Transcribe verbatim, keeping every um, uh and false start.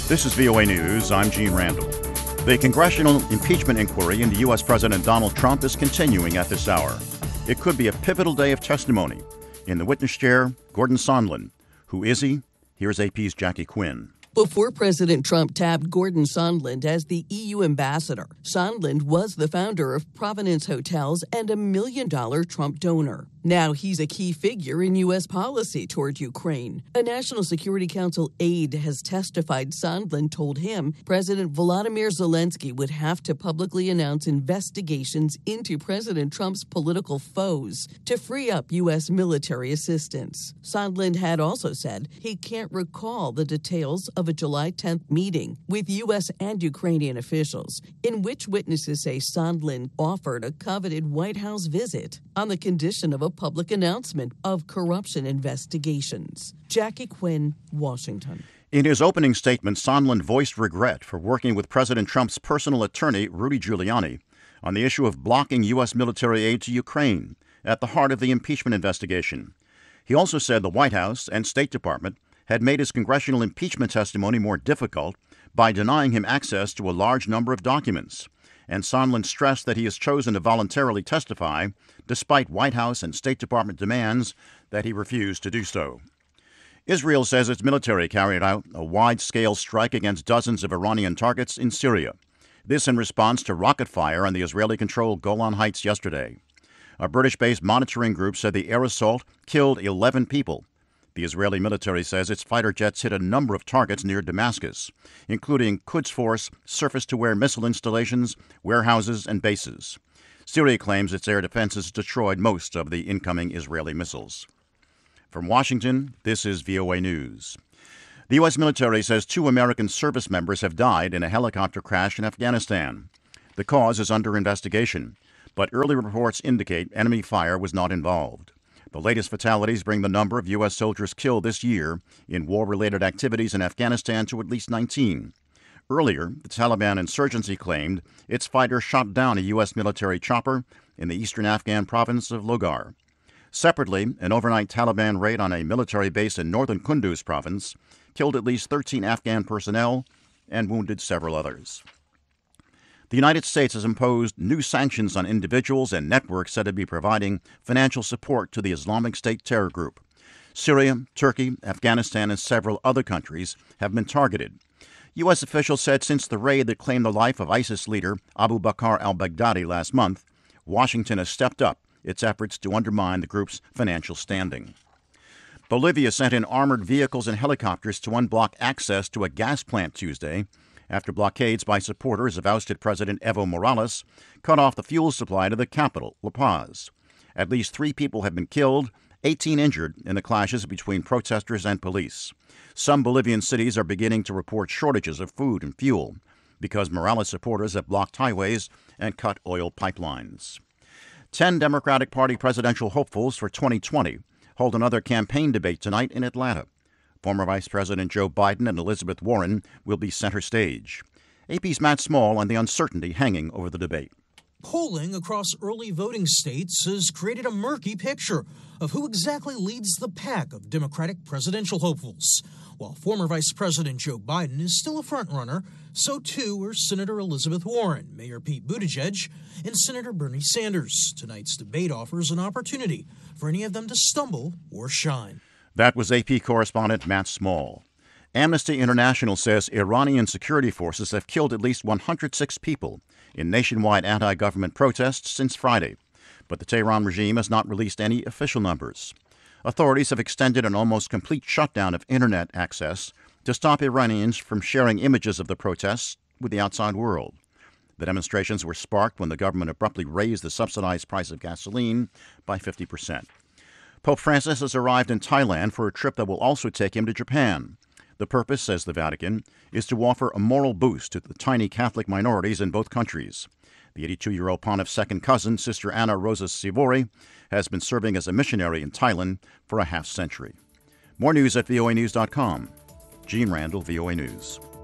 This is V O A News. I'm Gene Randall. The congressional impeachment inquiry into U S. President Donald Trump is continuing at this hour. It could be a pivotal day of testimony. In the witness chair, Gordon Sondland. Who is he? Here's A P's Jackie Quinn. Before President Trump tabbed Gordon Sondland as the E U ambassador, Sondland was the founder of Provenance Hotels and a million-dollar Trump donor. Now he's a key figure in U S policy toward Ukraine. A National Security Council aide has testified Sondland told him President Volodymyr Zelensky would have to publicly announce investigations into President Trump's political foes to free up U S military assistance. Sondland had also said he can't recall the details of a July tenth meeting with U S and Ukrainian officials, in which witnesses say Sondland offered a coveted White House visit on the condition of a public announcement of corruption investigations. Jackie Quinn, Washington. In his opening statement, Sondland voiced regret for working with President Trump's personal attorney, Rudy Giuliani, on the issue of blocking U S military aid to Ukraine at the heart of the impeachment investigation. He also said the White House and State Department had made his congressional impeachment testimony more difficult by denying him access to a large number of documents. And Sondland stressed that he has chosen to voluntarily testify despite White House and State Department demands that he refuse to do so. Israel says its military carried out a wide-scale strike against dozens of Iranian targets in Syria. This in response to rocket fire on the Israeli-controlled Golan Heights yesterday. A British-based monitoring group said the air assault killed eleven people. The Israeli military says its fighter jets hit a number of targets near Damascus, including Quds Force surface-to-air missile installations, warehouses, and bases. Syria claims its air defenses destroyed most of the incoming Israeli missiles. From Washington, this is V O A News. The U S military says two American service members have died in a helicopter crash in Afghanistan. The cause is under investigation, but early reports indicate enemy fire was not involved. The latest fatalities bring the number of U S soldiers killed this year in war-related activities in Afghanistan to at least nineteen. Earlier, the Taliban insurgency claimed its fighters shot down a U S military chopper in the eastern Afghan province of Logar. Separately, an overnight Taliban raid on a military base in northern Kunduz province killed at least thirteen Afghan personnel and wounded several others. The United States has imposed new sanctions on individuals and networks said to be providing financial support to the Islamic State terror group. Syria, Turkey, Afghanistan, and several other countries have been targeted. U S officials said since the raid that claimed the life of ISIS leader Abu Bakr al-Baghdadi last month, Washington has stepped up its efforts to undermine the group's financial standing. Bolivia sent in armored vehicles and helicopters to unblock access to a gas plant Tuesday, after blockades by supporters of ousted President Evo Morales cut off the fuel supply to the capital, La Paz. At least three people have been killed, eighteen injured in the clashes between protesters and police. Some Bolivian cities are beginning to report shortages of food and fuel because Morales supporters have blocked highways and cut oil pipelines. Ten Democratic Party presidential hopefuls for twenty twenty hold another campaign debate tonight in Atlanta. Former Vice President Joe Biden and Elizabeth Warren will be center stage. A P's Matt Small on the uncertainty hanging over the debate. Polling across early voting states has created a murky picture of who exactly leads the pack of Democratic presidential hopefuls. While former Vice President Joe Biden is still a frontrunner, so too are Senator Elizabeth Warren, Mayor Pete Buttigieg, and Senator Bernie Sanders. Tonight's debate offers an opportunity for any of them to stumble or shine. That was A P correspondent Matt Small. Amnesty International says Iranian security forces have killed at least one hundred six people in nationwide anti-government protests since Friday, but the Tehran regime has not released any official numbers. Authorities have extended an almost complete shutdown of internet access to stop Iranians from sharing images of the protests with the outside world. The demonstrations were sparked when the government abruptly raised the subsidized price of gasoline by fifty percent. Pope Francis has arrived in Thailand for a trip that will also take him to Japan. The purpose, says the Vatican, is to offer a moral boost to the tiny Catholic minorities in both countries. The eighty-two-year-old Pontiff's second cousin, Sister Anna Rosa Sivori, has been serving as a missionary in Thailand for a half century. More news at V O A news dot com. Gene Randall, V O A News.